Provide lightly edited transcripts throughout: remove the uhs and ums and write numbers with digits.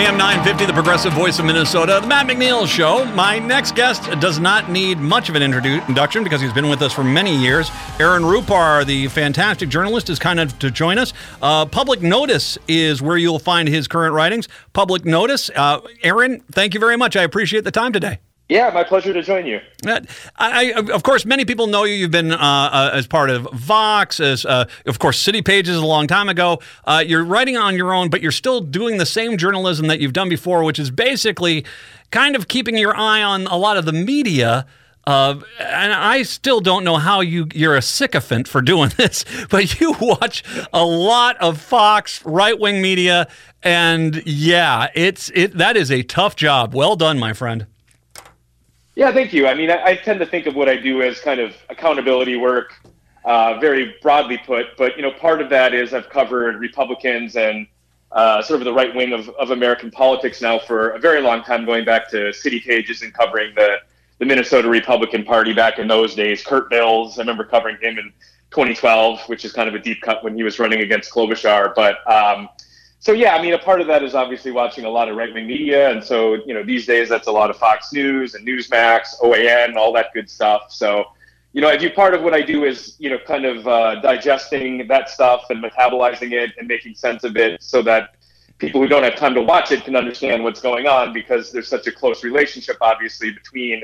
AM 950, the Progressive Voice of Minnesota, the Matt McNeil Show. My next guest does not need much of an introduction because he's been with us for many years. Aaron Rupar, the fantastic journalist, is kind of to join us. Public Notice is where you'll find his current writings. Public Notice. Aaron, thank you very much. I appreciate the time today. Yeah, my pleasure to join you. Of course, many people know you. You've been as part of Vox, as of course, City Pages a long time ago. You're writing on your own, but you're still doing the same journalism that you've done before, which is basically kind of keeping your eye on a lot of the media. And I still don't know how you're a sycophant for doing this, but you watch a lot of Fox right-wing media, and yeah, that is a tough job. Well done, my friend. Yeah, thank you. I mean, I tend to think of what I do as kind of accountability work, very broadly put. But, part of that is I've covered Republicans and sort of the right wing of American politics now for a very long time, going back to City Pages and covering the Minnesota Republican Party back in those days. Kurt Mills, I remember covering him in 2012, which is kind of a deep cut when he was running against Klobuchar. But so, yeah, I mean, a part of that is obviously watching a lot of right-wing media. And so, these days that's a lot of Fox News and Newsmax, OAN, all that good stuff. So, I view part of what I do is, kind of digesting that stuff and metabolizing it and making sense of it so that people who don't have time to watch it can understand what's going on, because there's such a close relationship, obviously, between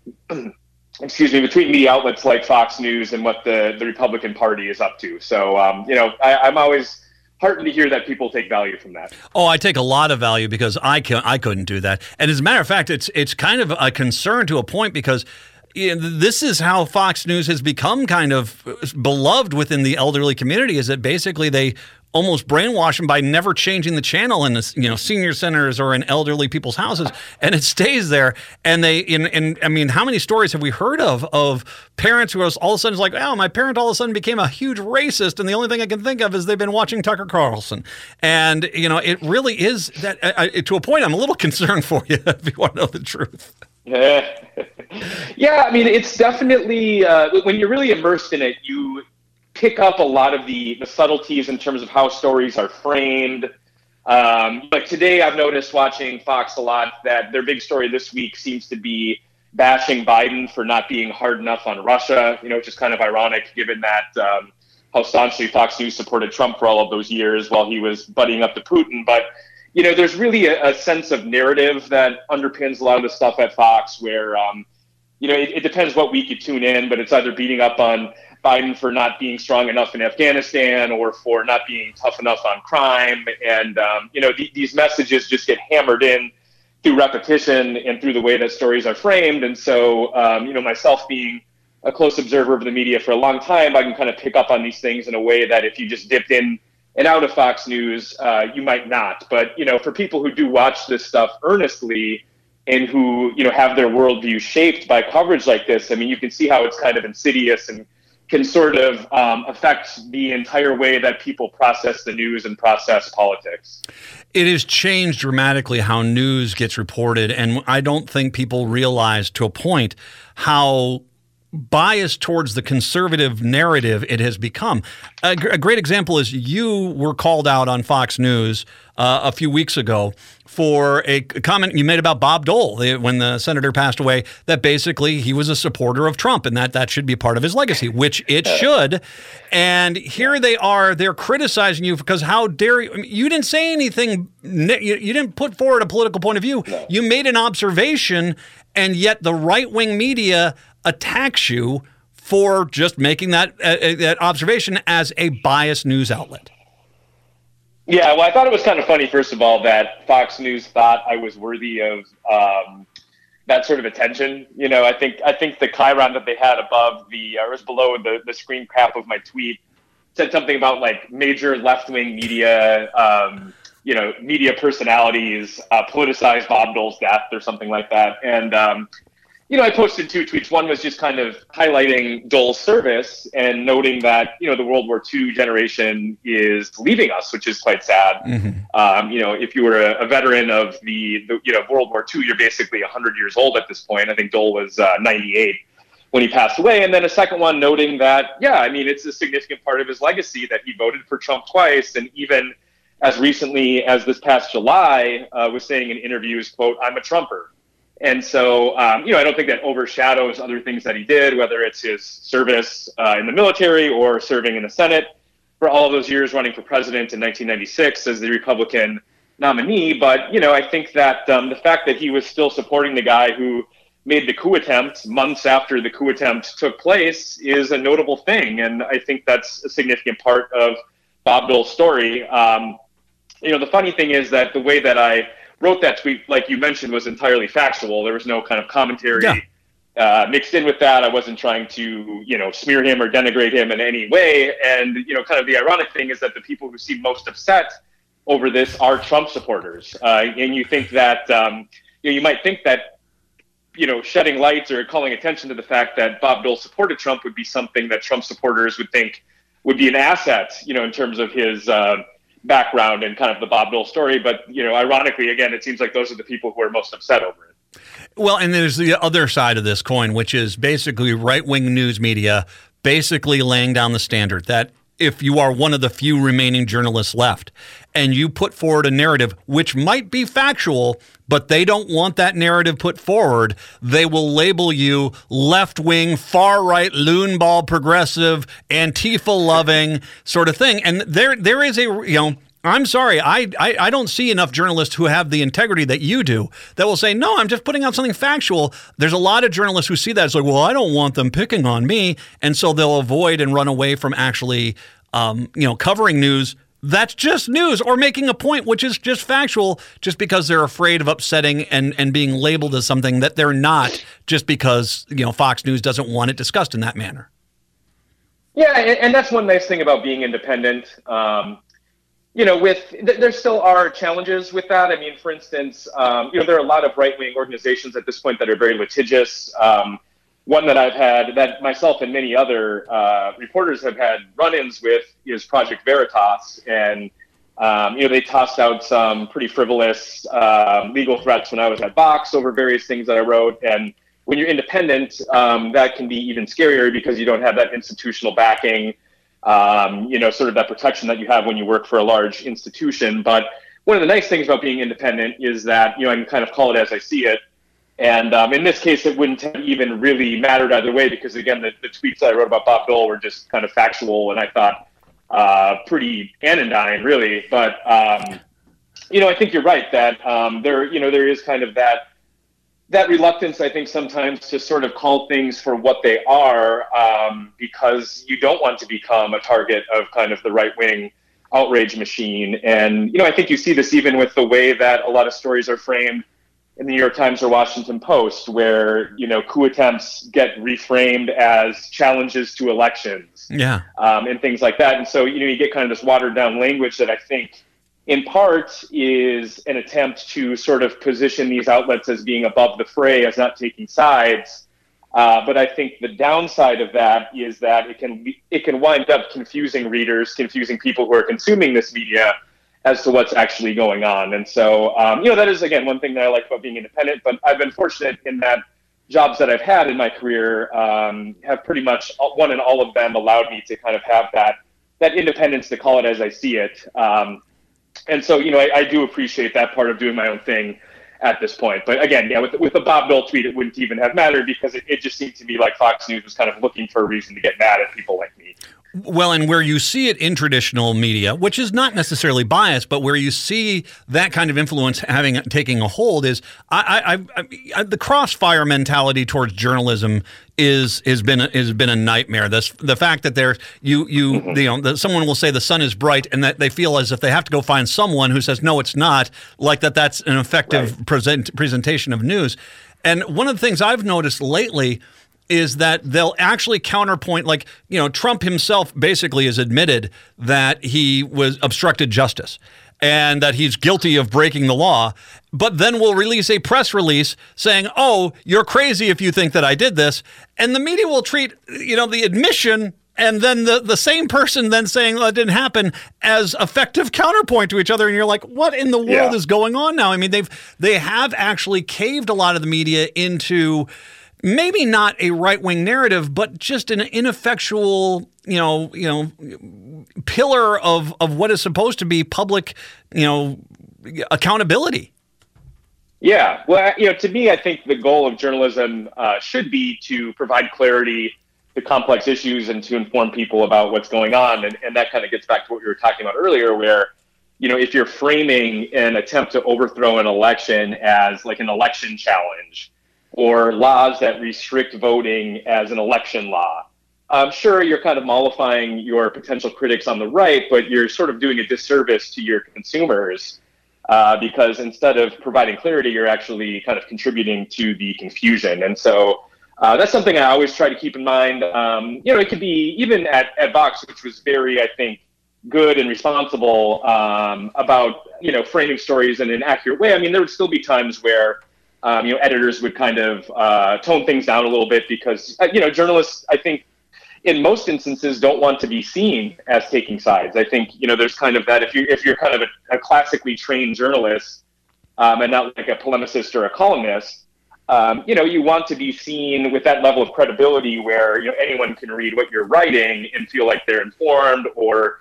media outlets like Fox News and what the Republican Party is up to. So, I'm always heartened to hear that people take value from that. Oh, I take a lot of value because I couldn't do that. And as a matter of fact, it's kind of a concern to a point, because this is how Fox News has become kind of beloved within the elderly community, is that basically they almost brainwash them by never changing the channel in senior centers or in elderly people's houses, and it stays there. And I mean, how many stories have we heard of parents who all of a sudden is like, oh, my parent all of a sudden became a huge racist, and the only thing I can think of is they've been watching Tucker Carlson. And it really is that to a point I'm a little concerned for you if you want to know the truth. Yeah, I mean, it's definitely when you're really immersed in it, you pick up a lot of the subtleties in terms of how stories are framed. Like today, I've noticed watching Fox a lot that their big story this week seems to be bashing Biden for not being hard enough on Russia, which is kind of ironic given that how staunchly Fox News supported Trump for all of those years while he was buddying up to Putin. But, there's really a sense of narrative that underpins a lot of the stuff at Fox where, it depends what week you tune in, but it's either beating up on Biden for not being strong enough in Afghanistan or for not being tough enough on crime. And, these messages just get hammered in through repetition and through the way that stories are framed. And so, myself being a close observer of the media for a long time, I can kind of pick up on these things in a way that if you just dipped in and out of Fox News, you might not. But, for people who do watch this stuff earnestly and who, have their worldview shaped by coverage like this, I mean, you can see how it's kind of insidious and can sort of affect the entire way that people process the news and process politics. It has changed dramatically how news gets reported, and I don't think people realize to a point how biased towards the conservative narrative it has become. A great example is you were called out on Fox News a few weeks ago for a comment you made about Bob Dole when the senator passed away, that basically he was a supporter of Trump and that should be part of his legacy, which it should. And here they're criticizing you because how dare you? I mean, you didn't say anything. You didn't put forward a political point of view. No. You made an observation, and yet the right-wing media attacks you for just making that observation as a biased news outlet. Yeah, well, I thought it was kind of funny, first of all, that Fox News thought I was worthy of that sort of attention. I think the chyron that they had above or was below the screen cap of my tweet said something about like major left-wing media, media personalities politicized Bob Dole's death or something like that. And I posted two tweets. One was just kind of highlighting Dole's service and noting that, the World War II generation is leaving us, which is quite sad. Mm-hmm. If you were a veteran of the World War II, you're basically 100 years old at this point. I think Dole was 98 when he passed away. And then a second one noting that, it's a significant part of his legacy that he voted for Trump twice. And even as recently as this past July, was saying in interviews, quote, "I'm a Trumper." And so, I don't think that overshadows other things that he did, whether it's his service in the military or serving in the Senate for all of those years, running for president in 1996 as the Republican nominee. But, I think that the fact that he was still supporting the guy who made the coup attempt months after the coup attempt took place is a notable thing. And I think that's a significant part of Bob Dole's story. The funny thing is that the way that I wrote that tweet, like you mentioned, was entirely factual. There was no kind of commentary mixed in with that. I wasn't trying to, smear him or denigrate him in any way. And, kind of the ironic thing is that the people who seem most upset over this are Trump supporters. And you think that, you might think that, shedding lights or calling attention to the fact that Bob Dole supported Trump would be something that Trump supporters would think would be an asset, in terms of his background and kind of the Bob Dole story. But, ironically, again, it seems like those are the people who are most upset over it. Well, and there's the other side of this coin, which is basically right-wing news media basically laying down the standard that if you are one of the few remaining journalists left and you put forward a narrative which might be factual, but they don't want that narrative put forward, they will label you left-wing, far-right, loonball, progressive, Antifa-loving sort of thing. And there is a, I'm sorry, I don't see enough journalists who have the integrity that you do that will say, no, I'm just putting out something factual. There's a lot of journalists who see that as like, well, I don't want them picking on me. And so they'll avoid and run away from actually, covering news that's just news or making a point, which is just factual, just because they're afraid of upsetting and being labeled as something that they're not, just because, Fox News doesn't want it discussed in that manner. Yeah, and that's one nice thing about being independent. There still are challenges with that. I mean, for instance, there are a lot of right-wing organizations at this point that are very litigious. One that I've had, that myself and many other reporters have had run-ins with, is Project Veritas. And, they tossed out some pretty frivolous legal threats when I was at Vox over various things that I wrote. And when you're independent, that can be even scarier because you don't have that institutional backing, sort of that protection that you have when you work for a large institution. But one of the nice things about being independent is that, I can kind of call it as I see it. And in this case, it wouldn't have even really mattered either way because, again, the tweets that I wrote about Bob Dole were just kind of factual and I thought pretty anodyne, really. But, I think you're right that there is kind of that reluctance, I think, sometimes to sort of call things for what they are because you don't want to become a target of kind of the right-wing outrage machine. And, I think you see this even with the way that a lot of stories are framed in the New York Times or Washington Post, where, coup attempts get reframed as challenges to elections and things like that. And so, you get kind of this watered down language that I think in part is an attempt to sort of position these outlets as being above the fray, as not taking sides. But I think the downside of that is that it can wind up confusing readers, confusing people who are consuming this media as to what's actually going on. And so, that is, again, one thing that I like about being independent. But I've been fortunate in that jobs that I've had in my career have pretty much, one and all of them, allowed me to kind of have that independence to call it as I see it. And so, I do appreciate that part of doing my own thing at this point. But again, with the Bob Dole tweet, it wouldn't even have mattered because it just seemed to me like Fox News was kind of looking for a reason to get mad at people like me. Well, and where you see it in traditional media, which is not necessarily biased, but where you see that kind of influence taking a hold is the crossfire mentality towards journalism has been a nightmare. The fact that someone will say the sun is bright and that they feel as if they have to go find someone who says no, it's not, like that's an effective presentation of news. And one of the things I've noticed lately is that they'll actually counterpoint, like, Trump himself basically has admitted that he was obstructed justice and that he's guilty of breaking the law, but then will release a press release saying, oh, you're crazy if you think that I did this. And the media will treat, the admission and then the same person then saying that didn't happen as effective counterpoint to each other. And you're like, what in the world is going on now? I mean, they have actually caved a lot of the media into maybe not a right-wing narrative, but just an ineffectual, pillar of what is supposed to be public, accountability. Yeah, well, to me, I think the goal of journalism should be to provide clarity to complex issues and to inform people about what's going on. And that kind of gets back to what we were talking about earlier, where, if you're framing an attempt to overthrow an election as like an election challenge or laws that restrict voting as an election law, sure, you're kind of mollifying your potential critics on the right, but you're sort of doing a disservice to your consumers. Because instead of providing clarity, you're actually kind of contributing to the confusion. And so that's something I always try to keep in mind. It could be even at Vox, which was very, I think, good and responsible about, framing stories in an accurate way. I mean, there would still be times where, editors would kind of tone things down a little bit because, journalists, I think, in most instances, don't want to be seen as taking sides. I think, there's kind of that if you're kind of a classically trained journalist and not like a polemicist or a columnist, you want to be seen with that level of credibility where, anyone can read what you're writing and feel like they're informed or,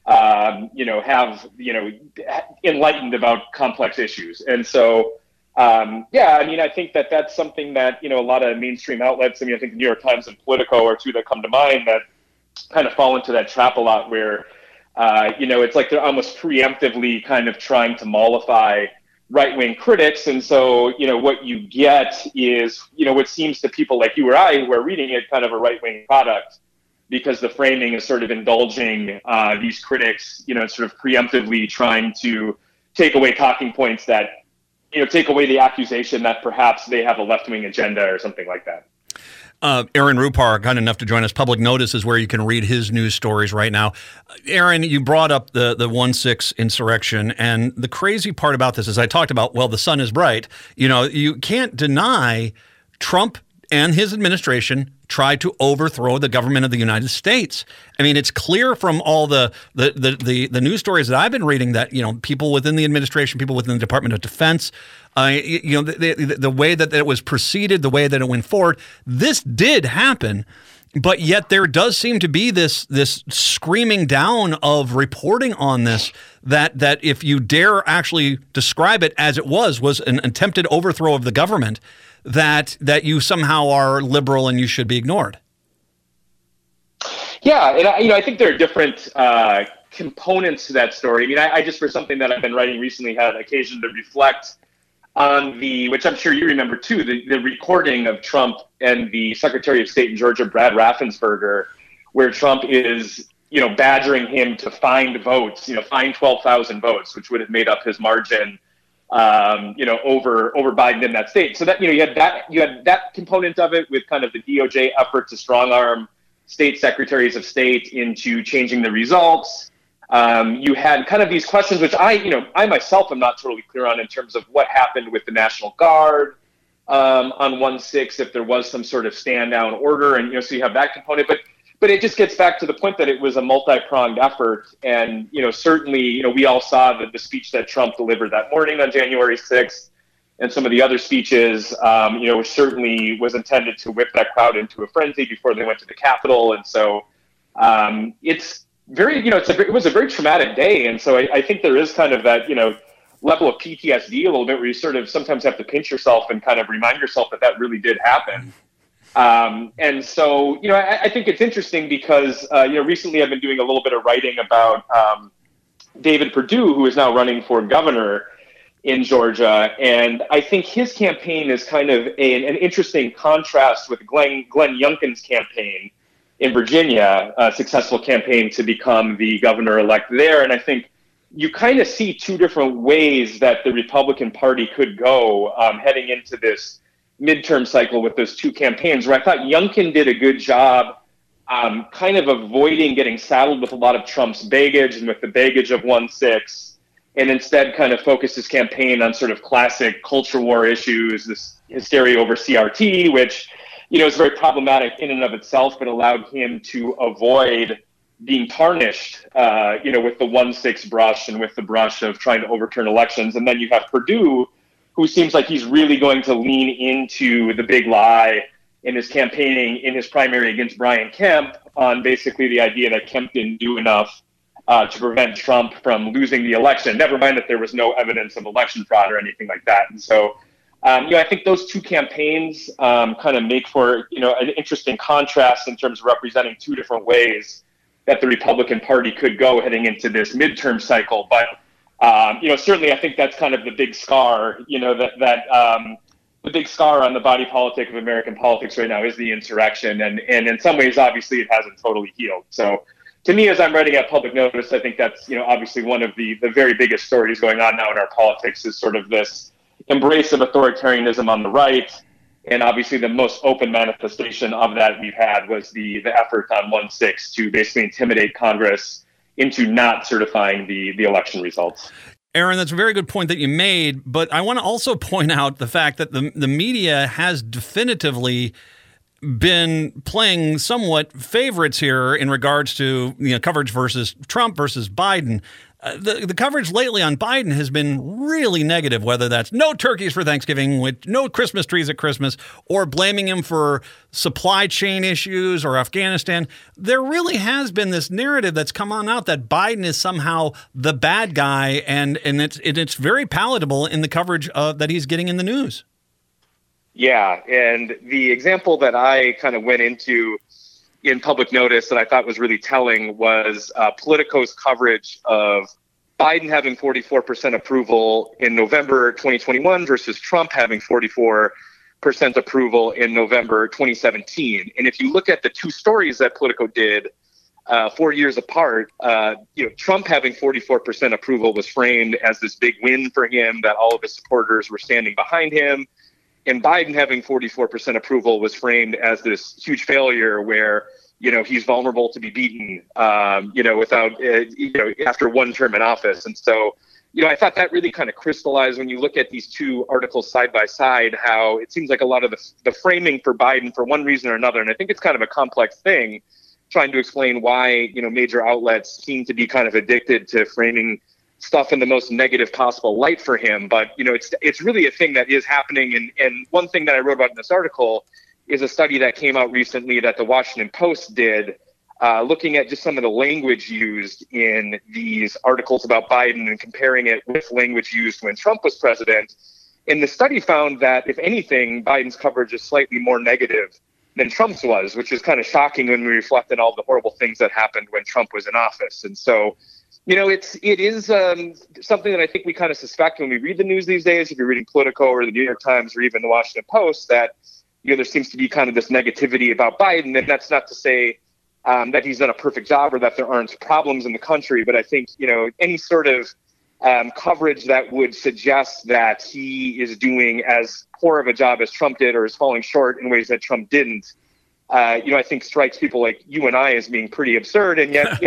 have, enlightened about complex issues. And so, I think that that's something that, a lot of mainstream outlets, I think the New York Times and Politico are two that come to mind that kind of fall into that trap a lot where, it's like they're almost preemptively kind of trying to mollify right-wing critics. And so, what you get is, what seems to people like you or I who are reading it kind of a right-wing product because the framing is sort of indulging these critics, sort of preemptively trying to take away talking points that, take away the accusation that perhaps they have a left-wing agenda or something like that. Aaron Rupar, kind enough to join us. Public Notice is where you can read his news stories right now. Aaron, you brought up the 1-6 insurrection, and the crazy part about this is I talked about, well, the sun is bright. You can't deny Trump and his administration tried to overthrow the government of the United States. I mean, it's clear from all the news stories that I've been reading that, people within the administration, people within the Department of Defense, the way that it was proceeded, the way that it went forward, this did happen. But yet there does seem to be this screaming down of reporting on this that if you dare actually describe it as it was an attempted overthrow of the government, that you somehow are liberal and you should be ignored. Yeah, and I think there are different components to that story. I mean, I just, for something that I've been writing recently, had occasion to reflect on which I'm sure you remember too, the recording of Trump and the Secretary of State in Georgia, Brad Raffensperger, where Trump is, badgering him to find votes, find 12,000 votes, which would have made up his margin over Biden in that state. So that, you had that component of it with kind of the DOJ effort to strong arm state secretaries of state into changing the results. You had kind of these questions, which I myself am not totally clear on in terms of what happened with the National Guard on 1-6, if there was some sort of stand down order. And, so you have that component, but it just gets back to the point that it was a multi-pronged effort. And, certainly, we all saw the speech that Trump delivered that morning on January 6th and some of the other speeches, which certainly was intended to whip that crowd into a frenzy before they went to the Capitol. And so it's very, it was a very traumatic day. And so I think there is kind of that, level of PTSD a little bit where you sort of sometimes have to pinch yourself and kind of remind yourself that really did happen. And so, I think it's interesting because, recently I've been doing a little bit of writing about David Perdue, who is now running for governor in Georgia. And I think his campaign is kind of an interesting contrast with Glenn Youngkin's campaign in Virginia, a successful campaign to become the governor-elect there. And I think you kind of see two different ways that the Republican Party could go heading into this midterm cycle with those two campaigns, where I thought Youngkin did a good job kind of avoiding getting saddled with a lot of Trump's baggage and with the baggage of 1-6, and instead kind of focused his campaign on sort of classic culture war issues, this hysteria over CRT, which, is very problematic in and of itself, but allowed him to avoid being tarnished, with the 1-6 brush and with the brush of trying to overturn elections. And then you have Perdue, who seems like he's really going to lean into the big lie in his campaigning in his primary against Brian Kemp on basically the idea that Kemp didn't do enough to prevent Trump from losing the election, never mind that there was no evidence of election fraud or anything like that. And so, I think those two campaigns kind of make for, an interesting contrast in terms of representing two different ways that the Republican Party could go heading into this midterm cycle. But, certainly I think that's kind of the big scar, the big scar on the body politic of American politics right now is the insurrection. And in some ways, obviously, it hasn't totally healed. So to me, as I'm writing at Public Notice, I think that's, obviously one of the very biggest stories going on now in our politics is sort of this embrace of authoritarianism on the right. And obviously the most open manifestation of that we've had was the effort on 1/6 to basically intimidate Congress into not certifying the election results. Aaron, that's a very good point that you made, but I want to also point out the fact that the media has definitively been playing somewhat favorites here in regards to coverage versus Trump versus Biden. The coverage lately on Biden has been really negative, whether that's no turkeys for Thanksgiving, with no Christmas trees at Christmas, or blaming him for supply chain issues or Afghanistan. There really has been this narrative that's come on out that Biden is somehow the bad guy, and it's very palatable in the coverage that he's getting in the news. Yeah, and the example that I kind of went into in Public Notice that I thought was really telling was Politico's coverage of Biden having 44% approval in November 2021 versus Trump having 44% approval in November 2017. And if you look at the two stories that Politico did 4 years apart, Trump having 44% approval was framed as this big win for him, that all of his supporters were standing behind him. And Biden having 44% approval was framed as this huge failure where, he's vulnerable to be beaten, after one term in office. And so, I thought that really kind of crystallized when you look at these two articles side by side, how it seems like a lot of the framing for Biden for one reason or another. And I think it's kind of a complex thing trying to explain why, major outlets seem to be kind of addicted to framing stuff in the most negative possible light for him. But, it's really a thing that is happening. And one thing that I wrote about in this article is a study that came out recently that the Washington Post did, looking at just some of the language used in these articles about Biden and comparing it with language used when Trump was president. And the study found that, if anything, Biden's coverage is slightly more negative than Trump's was, which is kind of shocking when we reflect on all the horrible things that happened when Trump was in office. And so, it is something that I think we kind of suspect when we read the news these days, if you're reading Politico or the New York Times or even the Washington Post, that, there seems to be kind of this negativity about Biden. And that's not to say that he's done a perfect job or that there aren't problems in the country. But I think, any sort of coverage that would suggest that he is doing as poor of a job as Trump did or is falling short in ways that Trump didn't, I think strikes people like you and I as being pretty absurd. And yet,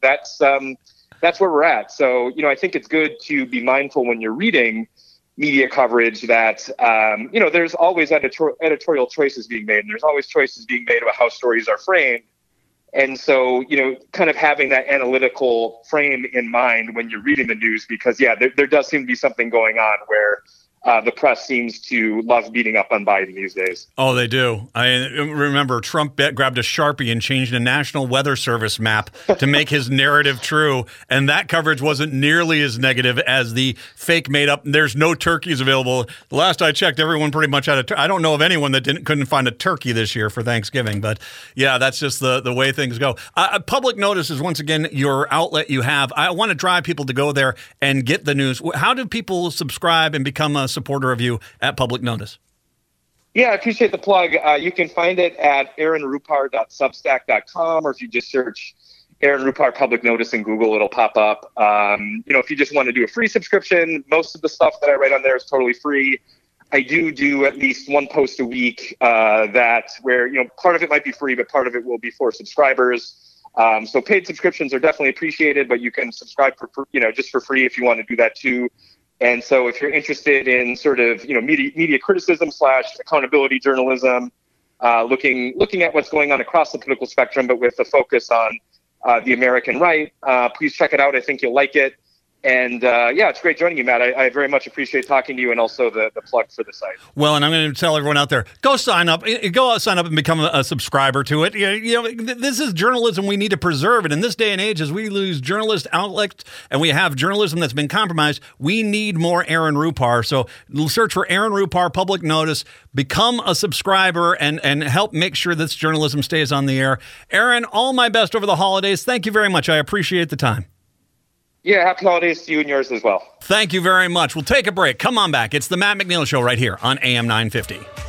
that's where we're at. So, I think it's good to be mindful when you're reading media coverage that, there's always editorial choices being made, and there's always choices being made about how stories are framed. And so, kind of having that analytical frame in mind when you're reading the news, because, there does seem to be something going on where the press seems to love beating up on Biden these days. Oh, they do. I remember Trump grabbed a Sharpie and changed a National Weather Service map to make his narrative true. And that coverage wasn't nearly as negative as the fake made up. There's no turkeys available. The last I checked, everyone pretty much had I don't know of anyone that couldn't find a turkey this year for Thanksgiving. But yeah, that's just the way things go. Public Notice is once again your outlet you have. I want to drive people to go there and get the news. How do people subscribe and become a supporter of you at Public Notice? Yeah, I appreciate the plug. You can find it at aaronrupar.substack.com, or if you just search Aaron Rupar Public Notice in Google, it'll pop up. If you just want to do a free subscription, most of the stuff that I write on there is totally free. I do at least one post a week where part of it might be free, but part of it will be for subscribers. So paid subscriptions are definitely appreciated, but you can subscribe for just for free if you want to do that too. And so if you're interested in sort of, media criticism / accountability journalism, looking at what's going on across the political spectrum, but with a focus on the American right, please check it out. I think you'll like it. And it's great joining you, Matt. I very much appreciate talking to you, and also the plug for the site. Well, and I'm going to tell everyone out there, go sign up and become a subscriber to it. This is journalism we need to preserve. And in this day and age, as we lose journalist outlets and we have journalism that's been compromised, we need more Aaron Rupar. So search for Aaron Rupar Public Notice, become a subscriber, and help make sure this journalism stays on the air. Aaron, all my best over the holidays. Thank you very much. I appreciate the time. Yeah, happy holidays to you and yours as well. Thank you very much. We'll take a break. Come on back. It's the Matt McNeil Show right here on AM 950.